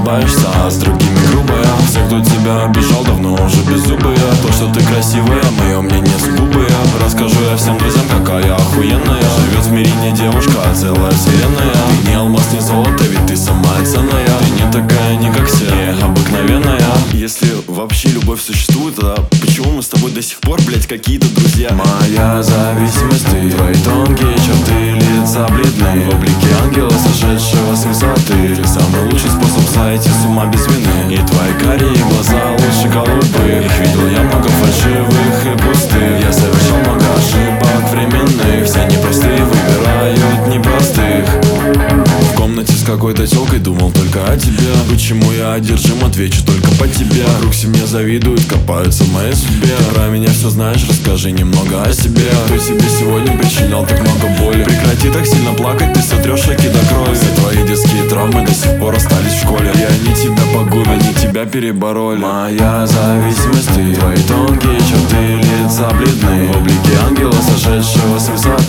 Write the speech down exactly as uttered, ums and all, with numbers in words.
улыбаешься, а с другими грубая. Все, кто тебя обижал, давно уже беззубые. То, что ты красивая, мое мнение сугубое. Расскажу я всем друзьям, какая охуенная. Живет в мире не девушка, а целая вселенная. Ты не алмаз, не золото, ведь ты самая ценная. Ты не такая, не как все, не обыкновенная. Если вообще любовь существует, тогда почему мы с тобой до сих пор, блять, какие-то друзья? Моя зависимость, ты, твои тонкие черты, лица бледные, в облике ангела, сошедшего с высоты. Ты самый лучший способ сойти с ума без вины. И твои карие глаза лучше голубых. Их видел я много фальшивых и пустых. Я совершил много ошибок временных. Все непростые выбирают непростых. В комнате с какой-то тёлкой думал только о тебе. Почему я одержим, отвечу только по тебе. Вокруг все мне завидуют, копаются в моей судьбе. Ты про меня все знаешь, расскажи немного о себе. Кто тебе сегодня причинял так много боли? Прекрати так сильно плакать, ты сотрешь шаги до крови. Все твои детские травмы до сих пор остались в школе. Я не тебя погубил, не тебя перебороли. Моя зависимость, ты, твои тонкие черты, лица бледные, в облике ангела, сошедшего с высоты.